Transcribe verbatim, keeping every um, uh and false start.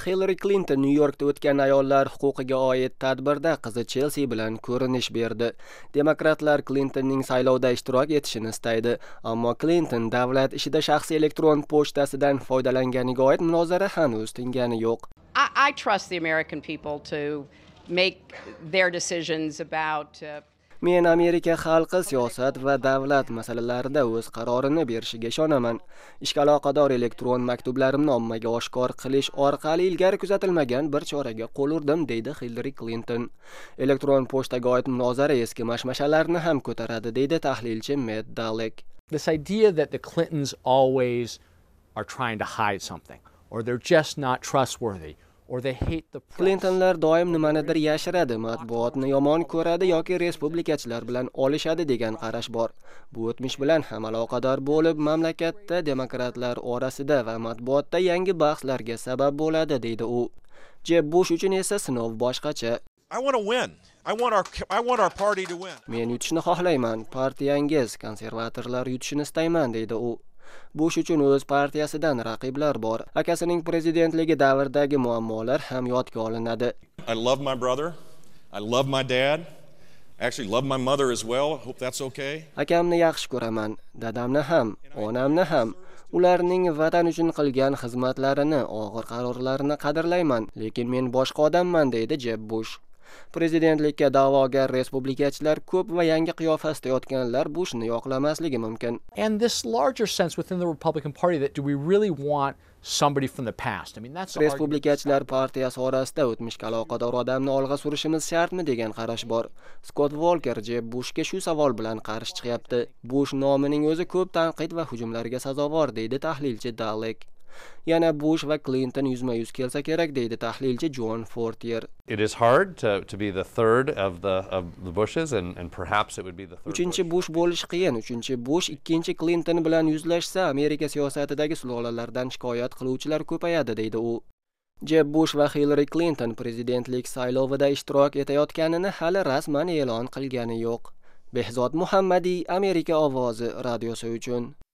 Hillary Clinton New Yorkda o'tgan ayollar huquqiga oid tadbirda qizi Chelsea bilan ko'rinish berdi. Demokratlar Clintonning saylovda ishtirok etishini istaydi, ammo Clinton davlat ishida shaxsiy elektron pochtasidan foydalanganiga oid munozara hanuz tingani yo'q. I, I trust the American people to make their decisions about uh... Men Amerika xalqi siyosat va davlat masalalarida o'z qarorini berishiga ishonaman. Ishga aloqador elektron maktublarimni ommaga oshkor qilish orqali ilgari kuzatilmagan bir choraga qo'l urdim, deydi Hillary Clinton. Elektron pochtaga oid munozara eski mashmashalarni ham ko'taradi, deydi tahlilchi Matt Dallek. This idea that the Clintons always are trying to hide something, or they're just not trustworthy, or they hate the press. Clintonlar doim nimanidir yashiradi, matbuotni yomon ko'radi yoki respublikachilar bilan olishadi degan qarash bor. Bu o'tmish bilan ham aloqador bo'lib, mamlakatda demokratlar orasida va matbuotda yangi bahslarga sabab bo'ladi, deydi u. Jeb Bush uchun esa sinov boshqacha. I want to win. I want our I want our party to win. Men yutishni xohlayman, partiyangiz, konservatorlar yutishini istayman, deydi u. Bush uchun o'z partiyasidan raqiblar bor. Akasining prezidentligi davridagi muammolar ham yodga olinadi. I love my brother. I love my dad. Actually love my mother as well. I hope that's okay. Akamni yaxshi ko'raman, dadamni ham, onamni ham. Ularning vatan uchun qilgan xizmatlarini, og'ir qarorlarini qadrlayman, lekin men boshqa odamman, deydi Jeb Bush. Prezidentlikka da'vogar respublikachilar ko'p va yangi qiyofasida yotganlar Bushni yoqlamasligi mumkin. And this larger sense within the Republican Party that do we really want somebody from the past? I mean that's Respublikachilar partiyasi orasida o'tmishga aloqador odamni olg'a surishimiz shartmi degan qarash bor. Scott Walker Jeb Bushga shu savol bilan qarshi chiqyapti. Bush nomining o'zi ko'p tanqid va hujumlarga sazovor, deydi tahlilchi Dallek. Yana Bush va Clinton yuzma-yuz kelsa kerak, deydi tahlilchi John Fortier. It is hard to to be the third of the of the Bushes and and perhaps it would be the third. Uchinchi Bush bo'lish qiyin. Uchinchi Bush ikkinchi Clinton bilan yuzlashsa, Amerika siyosatidagi sulolalardan shikoyat qiluvchilar ko'payadi, deydi u. Jeb Bush va Hillary Clinton prezidentlik saylovida ishtirok etayotganini hali rasman e'lon qilgani yo'q. Behzod Muhammadi, Amerika ovozi radiosi uchun.